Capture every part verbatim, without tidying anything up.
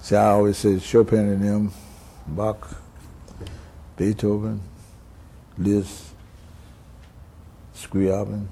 See, I always say Chopin and them, Bach, Beethoven, Liszt, Scriabin,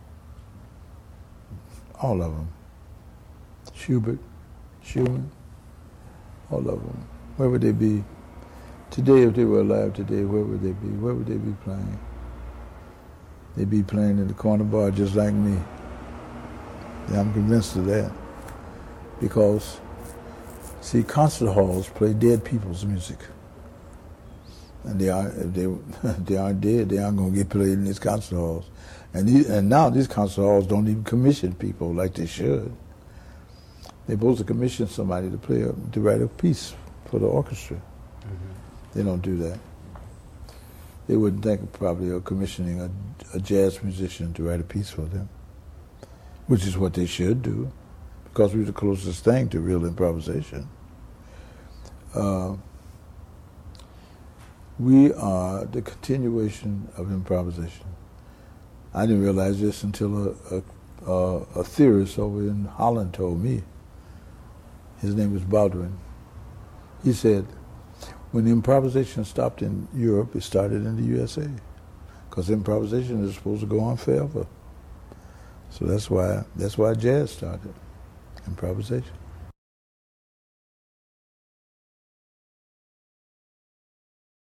all of them. Schubert, Schumann, all of them. Where would they be today if they were alive today? Where would they be? Where would they be playing? They'd be playing in the corner bar just like me. Yeah, I'm convinced of that. Because, see, concert halls play dead people's music. And they are, if they, if they aren't dead, they aren't going to get played in these concert halls. And, these, and now these concert halls don't even commission people like they should. They're supposed to commission somebody to play, a, to write a piece for the orchestra. Mm-hmm. They don't do that. They wouldn't think probably of commissioning a, a jazz musician to write a piece for them, which is what they should do, because we're the closest thing to real improvisation. Uh, we are the continuation of improvisation. I didn't realize this until a, a, a, a theorist over in Holland told me. His name was Baldwin. He said, when improvisation stopped in Europe, it started in the U S A, because improvisation is supposed to go on forever. So that's why that's why jazz started, improvisation.